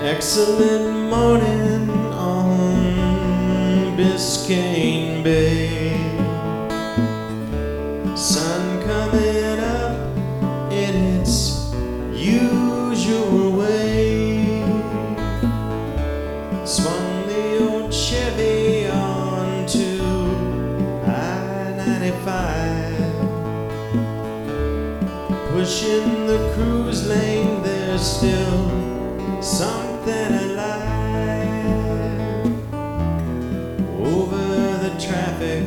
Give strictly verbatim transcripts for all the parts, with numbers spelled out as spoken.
excellent morning on Biscayne Bay. Sun coming up in its usual way. Swung the old Chevy onto I ninety-five. Pushing the cruise lane, there's still something alive. Over the traffic,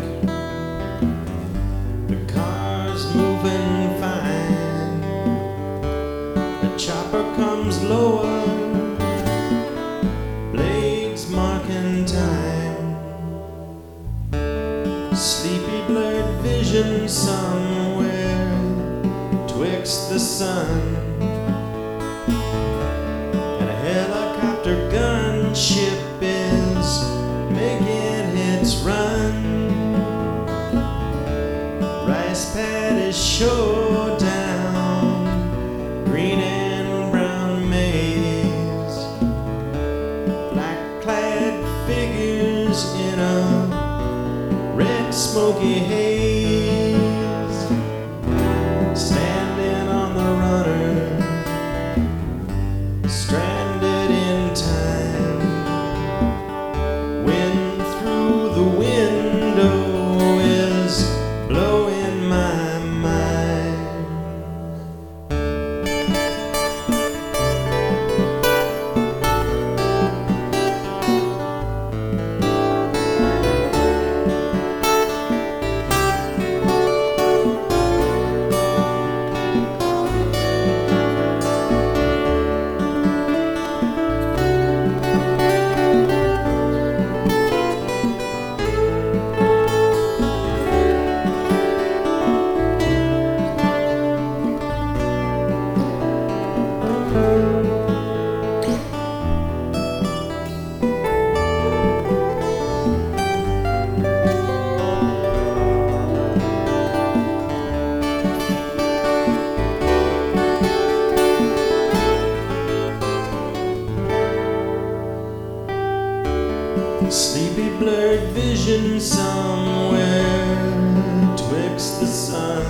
the car's moving fine. The chopper comes lower, blades marking time. Sleepy blurred vision somewhere twixt the sun and a helicopter gunship is making its run. Rice paddies show down green and brown maize, black clad figures in a red smoky haze, standing on the runner, stranded in time. Wind through the window is blowing my mind. Sleepy blurred vision somewhere twixt the sun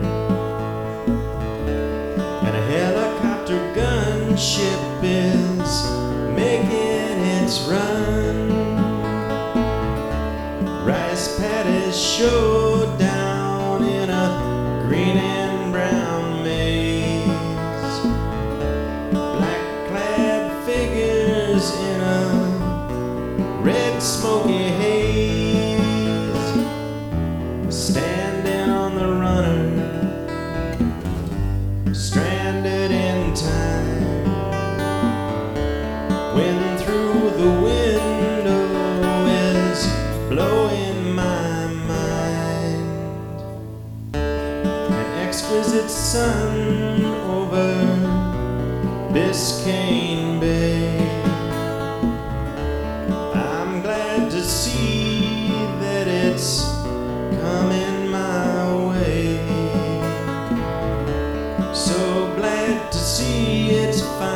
and a helicopter gunship is making its run. Rice paddies show down in a green and brown maze, black clad figures in a red smoky haze, standing on the runner, stranded in time. Wind through the window is blowing my mind. An exquisite sun over Biscayne Bay. I'm glad to see that it's coming my way. So glad to see it's fine.